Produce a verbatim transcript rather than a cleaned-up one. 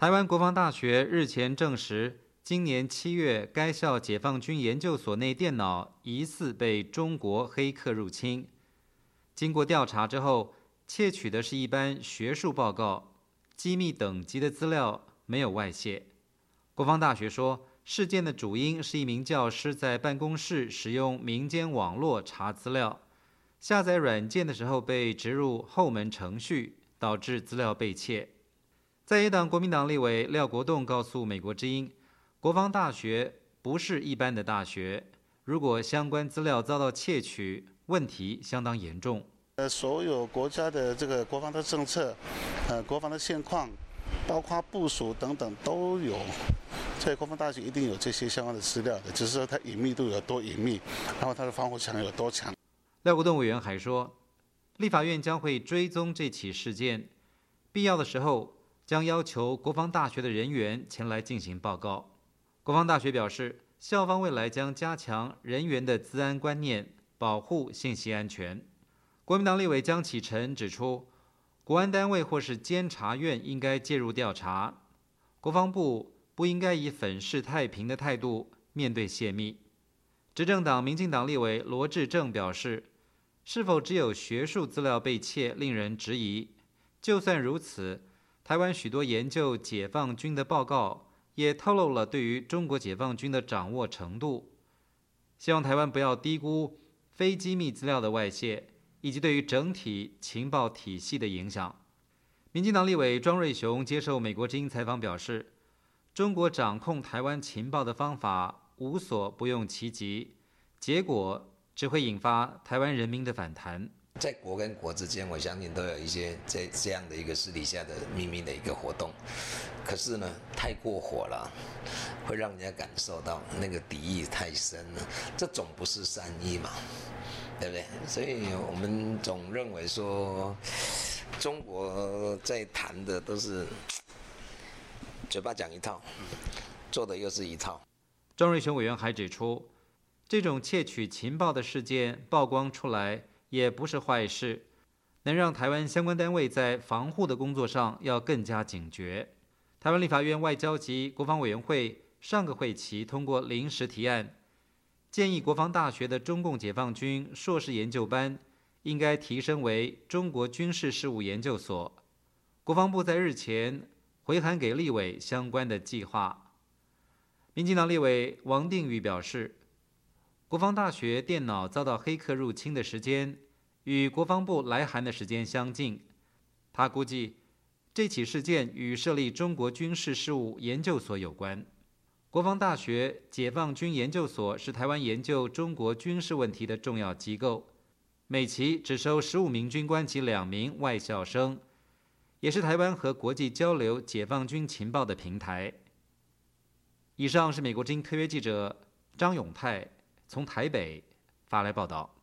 台湾国防大学日前证实，今年七月，该校解放军研究所内电脑疑似被中国黑客入侵。经过调查之后，窃取的是一般学术报告，机密等级的资料没有外泄。国防大学说，事件的主因是一名教师在办公室使用民间网络查资料，下载软件的时候被植入后门程序，导致资料被窃。在野党国民党立委廖国栋告诉美国之音，国防大学不是一般的大学，如果相关资料遭到窃取，问题相当严重。 呃，所有国家的这个国防的政策，呃，国防的现况，包括部署等等都有。所以国防大学一定有这些相关的资料的，只是说它隐秘度有多隐秘，然后它的防火墙有多强。 廖国栋委员还说，立法院将会追踪这起事件，必要的时候将要求国防大学的人员前来进行报告。国防大学表示，校方未来将加强人员的资安观念，保护信息安全。国民党立委江启臣指出，国安单位或是监察院应该介入调查，国防部不应该以粉饰太平的态度面对泄密。执政党民进党立委罗致政表示，是否只有学术资料被窃令人质疑，就算如此，台湾许多研究解放军的报告也透露了对于中国解放军的掌握程度。希望台湾不要低估非机密资料的外泄，以及对于整体情报体系的影响。民进党立委庄瑞雄接受美国之音采访表示，中国掌控台湾情报的方法无所不用其极，结果只会引发台湾人民的反弹。 在国跟国之间，我相信都有一些这这样的一个私底下的秘密的一个活动，可是呢，太过火了，会让人家感受到那个敌意太深了，这总不是善意嘛，对不对？所以我们总认为说，中国在谈的都是嘴巴讲一套，做的又是一套。 庄瑞雄委员还指出，这种窃取情报的事件曝光出来也不是坏事，能让台湾相关单位在防护的工作上要更加警觉。台湾立法院外交及国防委员会上个会期通过临时提案，建议国防大学的中共解放军硕士研究班应该提升为中国军事事务研究所。国防部在日前回函给立委相关的计划。民进党立委王定宇表示，国防大学电脑遭到黑客入侵的时间与国防部来函的时间相近，他估计这起事件与设立中国军事事务研究所有关。国防大学解放军研究所是台湾研究中国军事问题的重要机构，每期只收十五名军官及两名外校生，也是台湾和国际交流解放军情报的平台。以上是美国之音特约记者张永泰从台北发来报道。